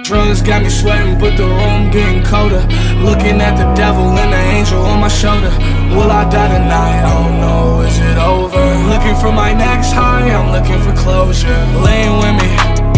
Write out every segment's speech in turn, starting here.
Drugs got me sweating, but the room getting colder. Looking at the devil and the angel on my shoulder. Will I die tonight? I don't know, is it over? Looking for my next high, I'm looking for closure. Lean with me,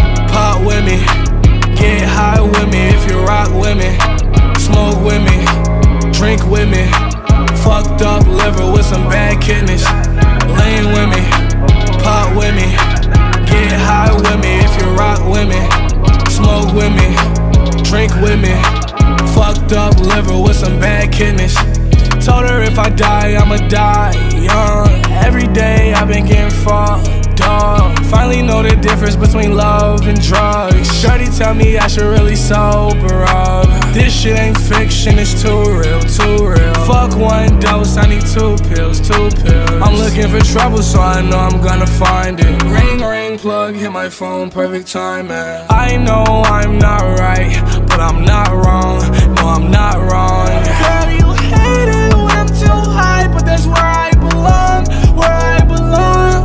pop with me, get high with me if you rock with me. Smoke with me, drink with me. Fucked up liver with some bad kidneys. Lean with me, pop with me, get high with me if you rock with me. Smoke with me, drink with me. Fucked up liver with some bad kidneys. Told her if I die, I'ma die young. Every day I've been getting fucked up. Finally know the difference between love and drugs. Shorty tell me I should really sober up. This shit ain't fiction, it's too real, too real. Fuck one dose, I need two pills, two pills. I'm looking for trouble, so I know I'm gonna find it. Ring, ring, plug, hit my phone, perfect timing. I know I'm not right, but I'm not wrong. No, I'm not wrong. Girl, you hate it when I'm too high, but that's where I belong, where I belong.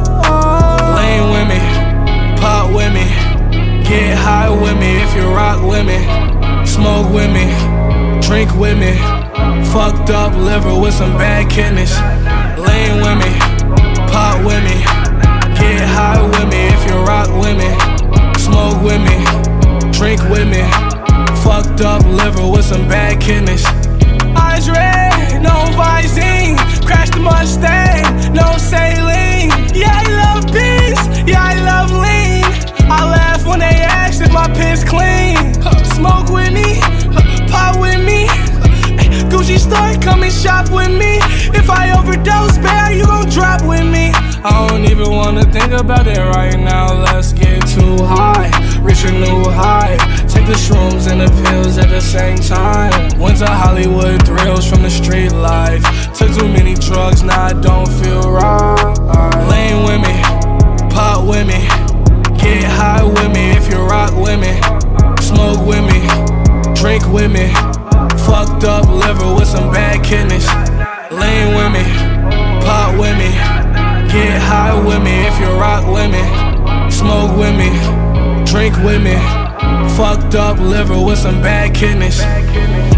Lean with me, pop with me, get high with me if you rock with me. Smoke with me, drink with me. Fucked up liver with some bad kidneys. Lean with me, pop with me, get high with me if you rock with me. Smoke with me, drink with me. Fucked up liver with some bad kidneys. Eyes red, no Visine. Crash the Mustang, no saline. Yeah, I love peace, yeah, I love lean. I laugh when they ask if my piss clean. Smoke with me, pop with me. Gucci store, come and shop with me. If I overdose, bear, you gon' drop with me. I don't even wanna think about it right now. Let's get too high, reach a new high. Take the shrooms and the pills at the same time. Went to Hollywood thrills from the street life. Took too many drugs, now I don't feel right. Lean with me, pop with me, get high with me if you rock with me. Smoke with me, drink with me. Fucked up liver with some bad kidneys. Lean with me, pop with me, get high with me if you rock with me. Smoke with me, drink with me. Fucked up liver with some bad kidneys.